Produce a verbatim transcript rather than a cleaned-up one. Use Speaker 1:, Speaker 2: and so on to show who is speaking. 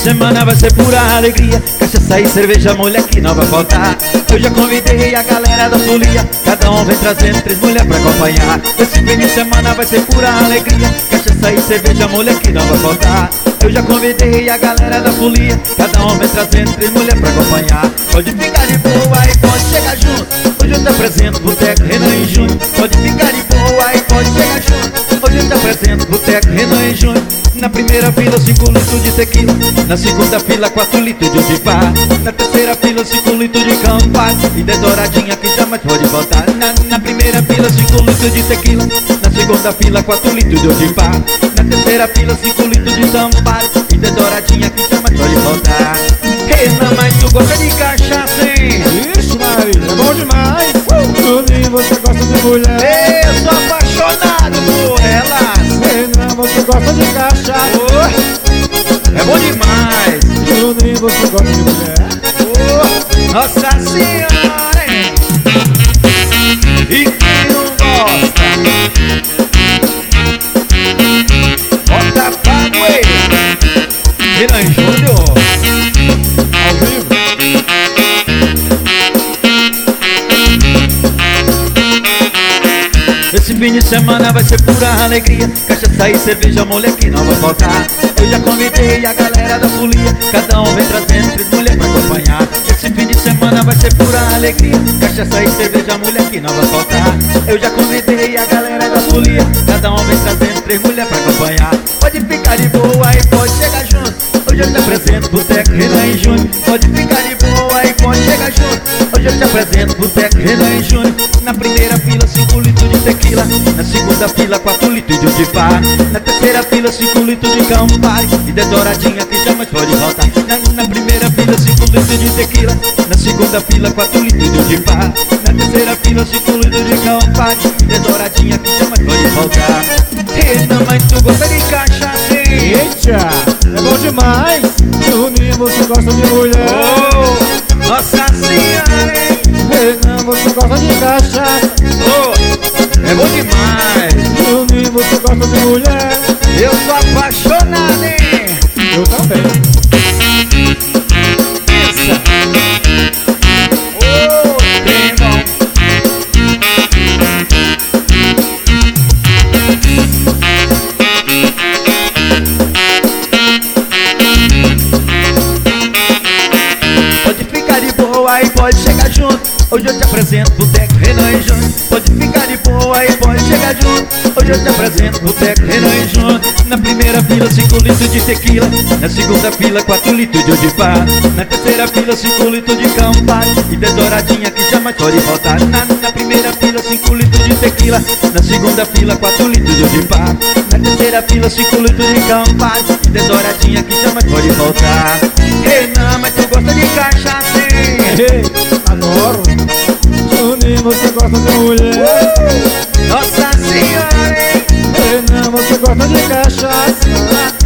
Speaker 1: semana vai ser pura alegria, cachaça e cerveja, mulher que não vai faltar. Eu já convidei a galera da folia, cada um vem trazendo três mulheres pra acompanhar. Esse fim de semana vai ser pura alegria, cachaça e cerveja, mulher que não vai faltar. Eu já convidei a galera da folia, cada um vem trazendo três mulheres pra acompanhar. Pode ficar de boa e pode chegar junto, hoje eu te apresento Boteco Renan e Júnior. Pode ficar de boa e pode chegar junto, hoje eu te apresento Boteco Renan e Júnior. Na primeira fila, cinco litros de tequila. Na segunda fila, quatro litros de odipá. Na terceira fila, cinco litros de Campari e de douradinha que jamais pode voltar. Na, na primeira fila, cinco litros de tequila. Na segunda fila, quatro litros de odipá. Na terceira fila, cinco litros de Campari e de douradinha que jamais pode voltar. Renan, mas tu gosta de cachaça, hein?
Speaker 2: Ixi, Maria, é bom demais. Juninho, você gosta de mulher?
Speaker 1: Eu sou apaixonado por elas.
Speaker 2: Renan, você gosta de cachaça?
Speaker 1: Oh, é bom demais.
Speaker 2: Juninho, você gosta de mulher?
Speaker 1: Oh, Nossa Senhora, hein? E quem não gosta, bota pra doer. Renan Júnior,
Speaker 2: Ao vivo?
Speaker 1: esse fim de semana vai ser pura alegria, cachaça e cerveja, mulher que não vai faltar. Eu já convidei a galera da folia, cada um vem trazendo três mulheres pra acompanhar. Esse fim de semana vai ser pura alegria, cachaça e cerveja, mulher que não vai faltar. Eu já convidei a galera da folia, cada um vem trazendo três mulheres pra acompanhar. Pode ficar de boa e pode chegar junto, hoje eu te apresento Boteco Renan e Júnior. Pode ficar de boa e pode chegar junto, hoje eu te apresento Boteco Renan e Júnior. Na primeira fila, cinco litros de tequila. Na segunda fila, quatro litros de odipá. Na terceira fila, cinco litros de Campari e de douradinha que jamais pode voltar. Na, na primeira fila, cinco litros de tequila. Na segunda fila, quatro litros de odipá. Na terceira fila, cinco litros de Campari e de douradinha que jamais pode voltar. Renan, mas tu gosta de cachaça, hein?
Speaker 2: Eita, é bom demais. Juninho, você gosta de mulher?
Speaker 1: Oh, Nossa Senhora, hein?
Speaker 2: Renan, você gosta de cachaça?
Speaker 1: Oh, é bom demais.
Speaker 2: Juninho, você gosta de mulher?
Speaker 1: Eu sou apaixonado, hein?
Speaker 2: Eu também.
Speaker 1: Pensa. Oh, bem bom. Pode ficar de boa e pode chegar junto, hoje eu te apresento Boteco Renan e Júnior. Pode ficar de boa e pode chegar junto, hoje eu te apresento Boteco Renan e Júnior. Na primeira fila, cinco litros de tequila. Na segunda fila, quatro litros de odipá. Na terceira fila, cinco litros de Campari e de douradinha que jamais pode faltar. Na, na primeira fila, cinco litros de tequila. Na segunda fila, quatro litros de odipá. Na terceira fila, cinco litros de Campari e de douradinha que jamais pode faltar. Renan, mas tu gosta de cachaça, hein?
Speaker 2: Ei, adoro. Juninho, você gosta de mulher?
Speaker 1: Nossa Senhora, hein?
Speaker 2: Renan, você gosta de cachaça?